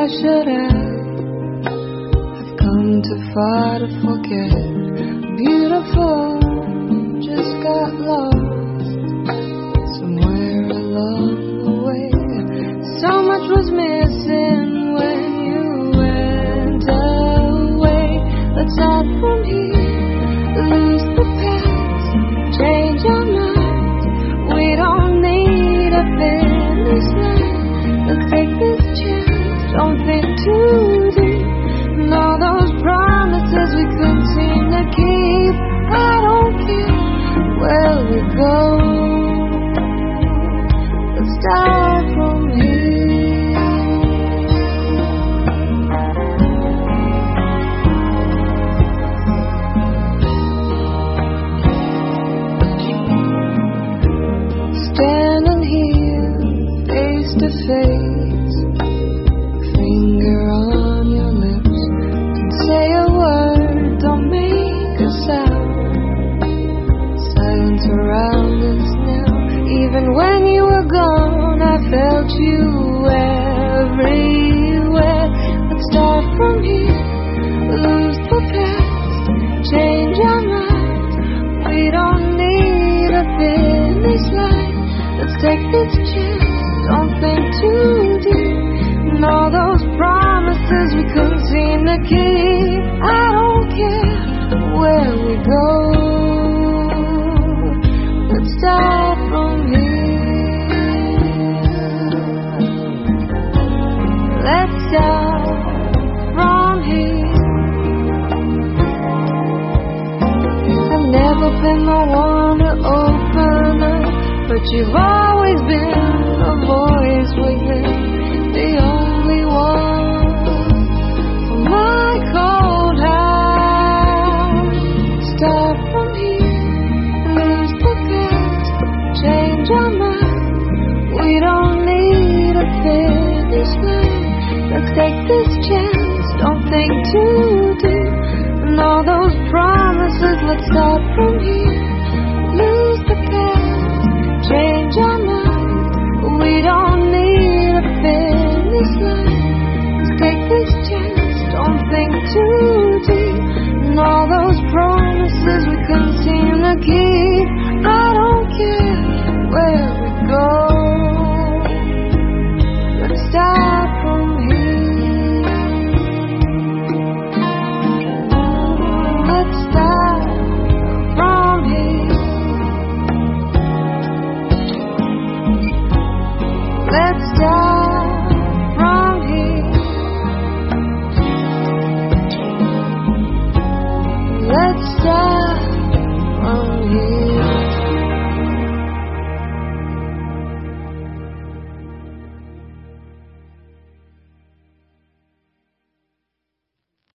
I should have come too far to forget. Beautiful, just got lost somewhere along the way. So much was missing when you went away. Let's start from here, lose the past, change our minds. We don't need a finish line. Let's take this chance, don't think too deep. And all those promises we couldn't seem to keep. I don't care where we go. Let's start from here. Standing here, face to face, finger on your lips. Don't say a word, don't make a sound. Silence around us now. Even when you were gone, I felt you everywhere. Let's start from here, lose the past, change our minds. We don't need a finish line. Let's take this chance, don't think too deep. And all those promises we couldn't seem to keep. I don't care where we go. Let's start from here. Let's start from here. I've never been the one to open up, but you've always been a voice within, the only one for my cold heart. Start from here, lose the past, change our minds. We don't need a finish line. Let's take this chance, don't think too deep. And all those promises, let's start from here.